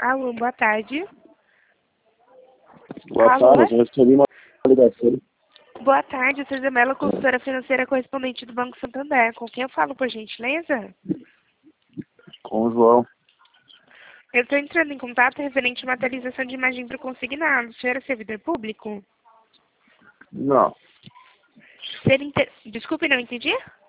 Alô, boa tarde. Boa Alô? tarde, eu recebi uma ligação Boa tarde, César Mello, consultora financeira correspondente do Banco Santander. Com quem eu falo, por gentileza? com o João. Eu estou entrando em contato referente à materialização de imagem para o consignado. O senhor é servidor público? Não, Desculpe, não entendi?